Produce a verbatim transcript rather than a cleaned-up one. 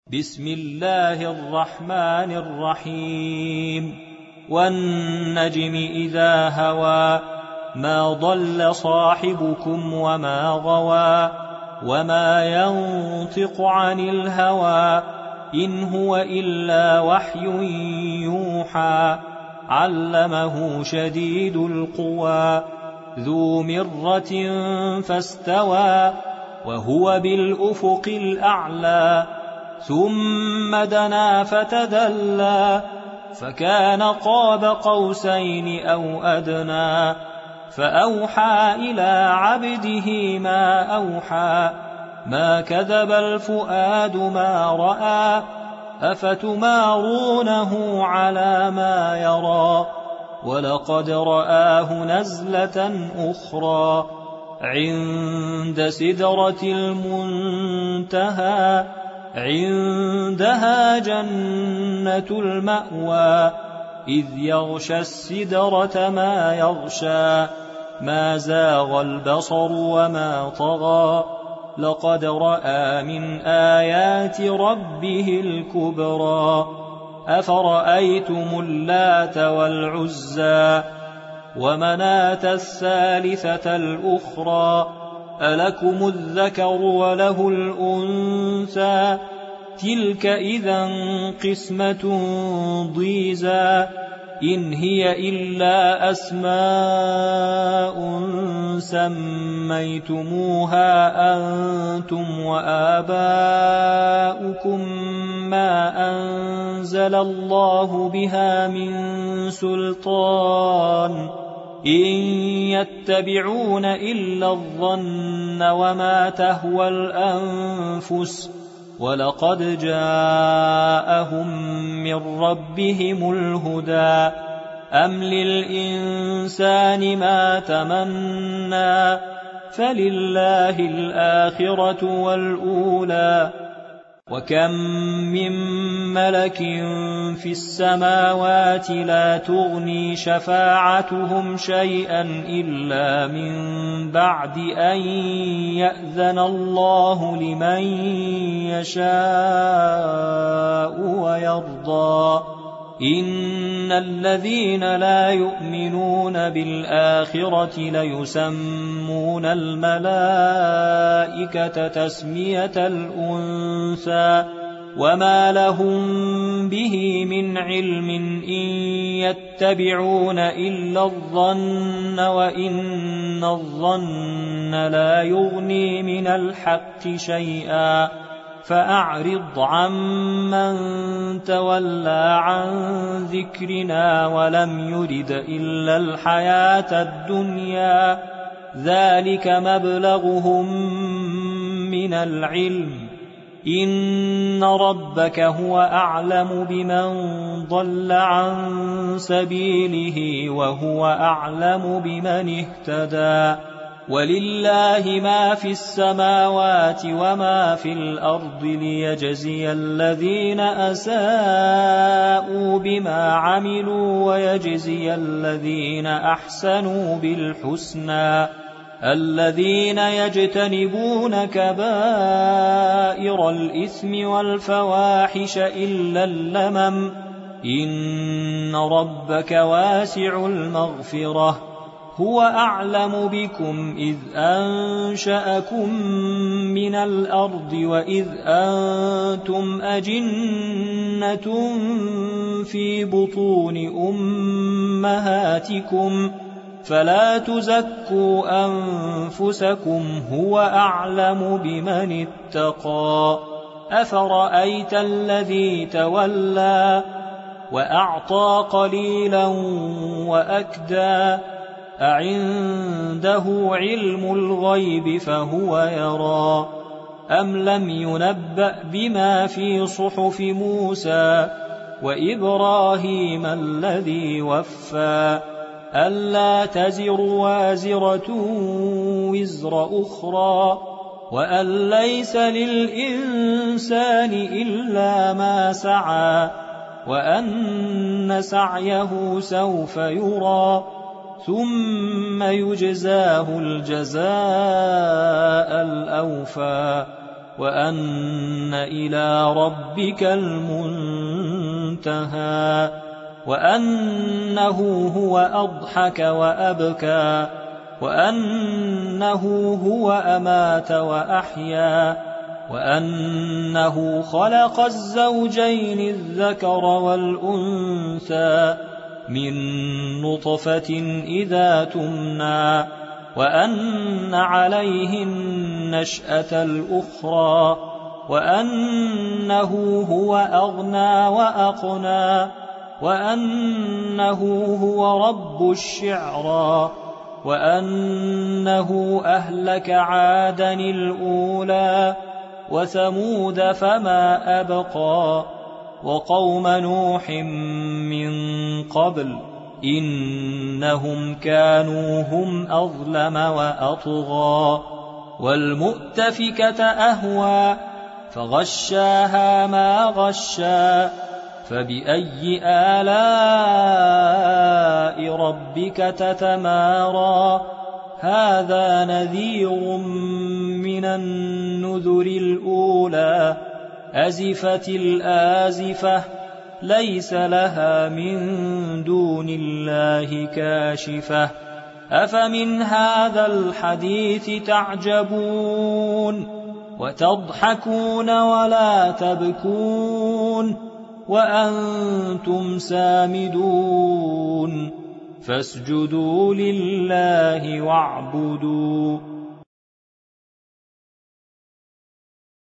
بسم الله الرحمن الرحيم والنجم إذا هوى ما ضل صاحبكم وما غوى وما ينطق عن الهوى إن هو إلا وحي يوحى علمه شديد القوى ذو مرة فاستوى وهو بالأفق الأعلى ثم دنا فتدلى فكان قاب قوسين أو أدنى فأوحى إلى عبده ما أوحى ما كذب الفؤاد ما رأى أفتمارونه على ما يرى ولقد رآه نزلة أخرى عند سدرة المنتهى عندها جنة المأوى إذ يغشى السدرة ما يغشى ما زاغ البصر وما طغى لقد رأى من آيات ربه الكبرى أفرأيتم اللات والعزى ومناة الثالثة الأخرى ألكم الذكر وله الأنثى تلك إذا قسمة ضيزى إن هي إلا أسماء سميتموها أنتم وآباؤكم ما أنزل الله بها من سلطان إن يتبعون إلا الظن وما تهوى الأنفس ولقد جاءهم من ربهم الهدى أم للإنسان ما تمنى فلله الآخرة والأولى وكم من ملك في السماوات لا تغني شفاعتهم شيئا إلا من بعد أن يأذن الله لمن يشاء ويرضى إن الذين لا يؤمنون بالآخرة ليسمون الملائكة تسمية الأنثى وما لهم به من علم إن يتبعون إلا الظن وإن الظن لا يغني من الحق شيئا فأعرض عمن تولى عن ذكرنا ولم يرد إلا الحياة الدنيا ذلك مبلغهم من العلم إن ربك هو أعلم بمن ضل عن سبيله وهو أعلم بمن اهتدى ولله ما في السماوات وما في الأرض ليجزي الذين أساءوا بما عملوا ويجزي الذين أحسنوا بالحسنى الذين يجتنبون كبائر الإثم والفواحش إلا اللمم إن ربك واسع المغفرة هو أعلم بكم إذ أنشأكم من الأرض وإذ أنتم أجنة في بطون أمهاتكم فلا تزكوا أنفسكم هو أعلم بمن اتقى أفرأيت الذي تولى وأعطى قليلا وأكدى أعنده علم الغيب فهو يرى أم لم ينبأ بما في صحف موسى وإبراهيم الذي وفى ألا تزر وازرة وزر أخرى وأن ليس للإنسان إلا ما سعى وأن سعيه سوف يرى ثم يجزاه الجزاء الأوفى وأن إلى ربك المنتهى وأنه هو أضحك وأبكى وأنه هو أمات وأحيا وأنه خلق الزوجين الذكر والأنثى من نطفة إذا تمنى وأن عليه النشأة الأخرى وأنه هو أغنى وأقنى وأنه هو رب الشعرى وأنه أهلك عادا الأولى وثمود فما أبقى وقوم نوح من قبل إنهم كانوا هم أظلم وأطغى والمؤتفكة أهوى فغشاها ما غشى فبأي آلاء ربك تتمارى هذا نذير من النذر الأولى أزفت الآزفة ليس لها من دون الله كاشفة أفمن هذا الحديث تعجبون وتضحكون ولا تبكون وأنتم سامدون فاسجدوا لله واعبدوا